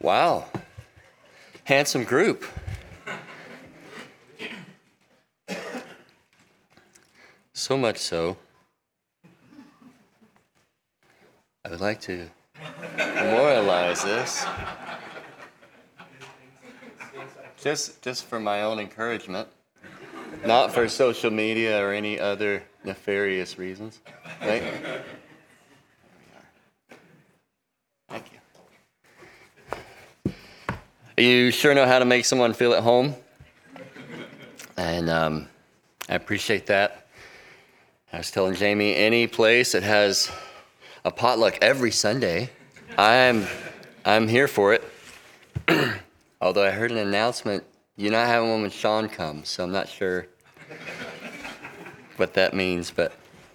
Wow. Handsome group. So much so, I would like to memorialize this. Just for my own encouragement, not for social media or any other nefarious reasons. Right? There we are. Thank you. You sure know how to make someone feel at home. And I appreciate that. I was telling Jamie, any place that has a potluck every Sunday, I'm here for it. Although I heard an announcement, you're not having one when Sean comes, so I'm not sure what that means. But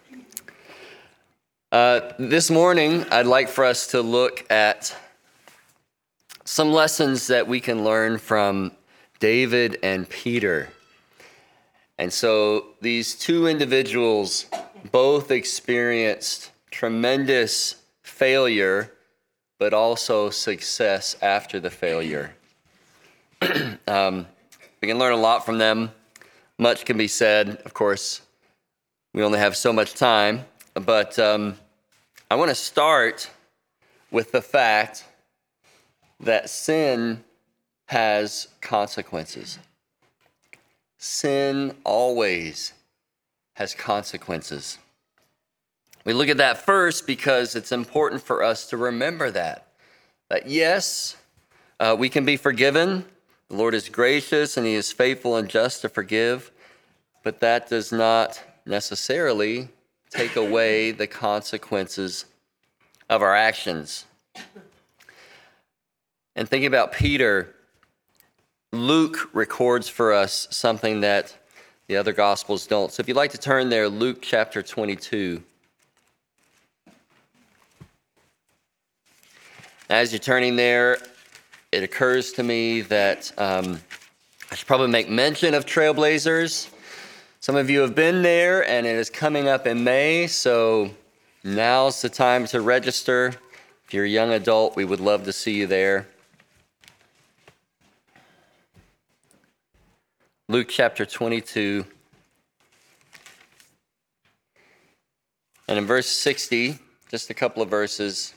this morning, I'd like for us to look at some lessons that we can learn from David and Peter. And so these two individuals both experienced tremendous failure, but also success after the failure. We can learn a lot from them. Much can be said. Of course, we only have so much time. But I want to start with the fact that sin has consequences. Sin always has consequences. We look at that first because it's important for us to remember that yes, we can be forgiven. The Lord is gracious and He is faithful and just to forgive, but that does not necessarily take away the consequences of our actions. And thinking about Peter, Luke records for us something that the other Gospels don't. So if you'd like to turn there, Luke chapter 22. As you're turning there, it occurs to me that I should probably make mention of Trailblazers. Some of you have been there, and it is coming up in May, so now's the time to register. If you're a young adult, we would love to see you there. Luke chapter 22. And in verse 60, just a couple of verses,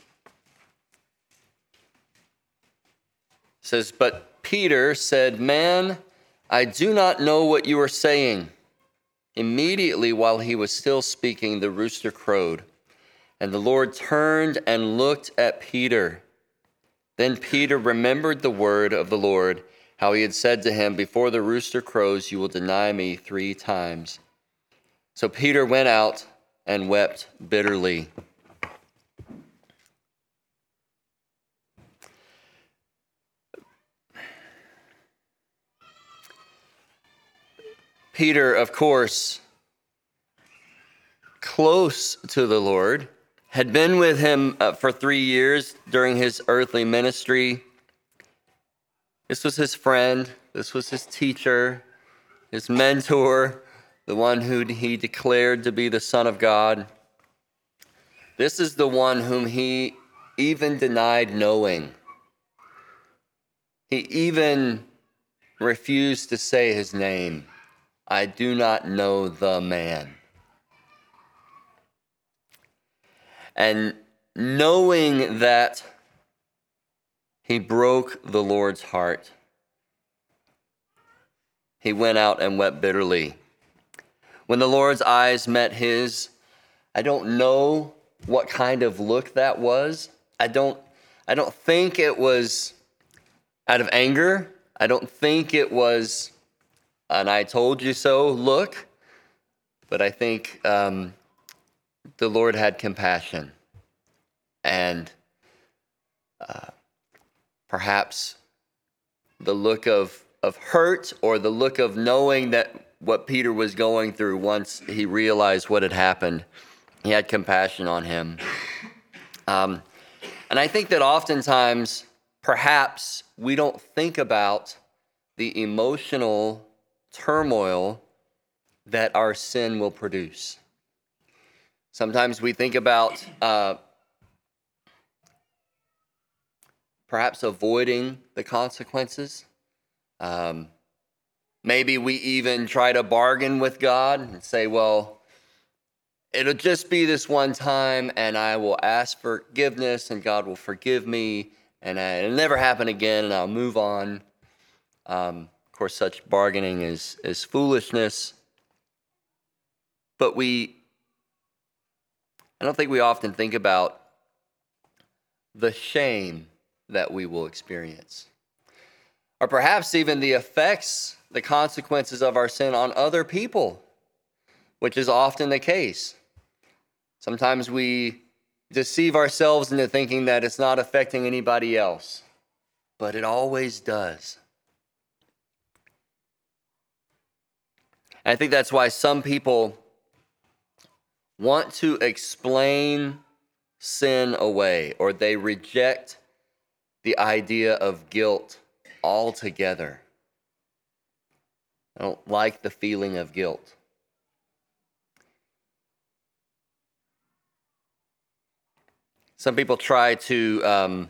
it says, "But Peter said, 'Man, I do not know what you are saying.' Immediately while he was still speaking, the rooster crowed. And the Lord turned and looked at Peter. Then Peter remembered the word of the Lord, how he had said to him, 'Before the rooster crows, you will deny me 3 times.' So Peter went out and wept bitterly." Peter, of course, close to the Lord, had been with him for 3 years during his earthly ministry. This was his friend. This was his teacher, his mentor, the one who he declared to be the Son of God. This is the one whom he even denied knowing. He even refused to say his name. "I do not know the man." And knowing that, he broke the Lord's heart. He went out and wept bitterly. When the Lord's eyes met his, I don't know what kind of look that was. I don't think it was out of anger. I don't think it was an "I told you so" look. But I think the Lord had compassion. And perhaps the look of hurt, or the look of knowing that what Peter was going through once he realized what had happened, he had compassion on him. And I think that oftentimes, perhaps, we don't think about the emotional turmoil that our sin will produce. Sometimes we think about perhaps avoiding the consequences. Maybe we even try to bargain with God and say, well, it'll just be this one time, and I will ask forgiveness, and God will forgive me, and it'll never happen again, and I'll move on. Of course, such bargaining is foolishness. But I don't think we often think about the shame that we will experience, or perhaps even the effects, the consequences of our sin on other people, which is often the case. Sometimes we deceive ourselves into thinking that it's not affecting anybody else, but it always does. And I think that's why some people want to explain sin away, or they reject the idea of guilt altogether. I don't like the feeling of guilt. Some people try to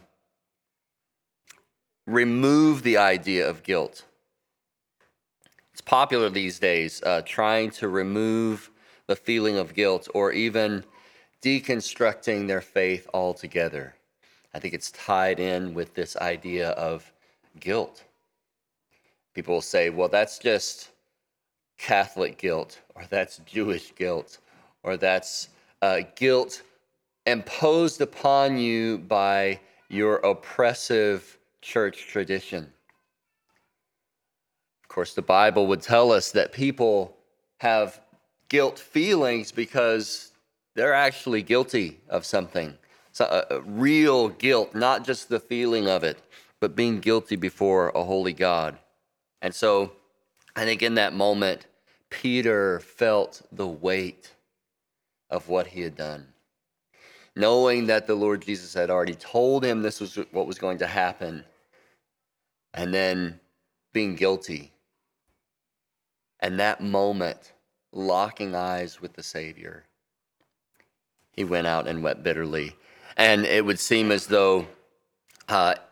remove the idea of guilt. It's popular these days, trying to remove the feeling of guilt, or even deconstructing their faith altogether. I think it's tied in with this idea of guilt. People will say, well, that's just Catholic guilt, or that's Jewish guilt, or that's guilt imposed upon you by your oppressive church tradition. Of course, the Bible would tell us that people have guilt feelings because they're actually guilty of something. So, real guilt, not just the feeling of it, but being guilty before a holy God. And so I think in that moment, Peter felt the weight of what he had done, knowing that the Lord Jesus had already told him this was what was going to happen, and then being guilty. And that moment, locking eyes with the Savior, he went out and wept bitterly. And it would seem as though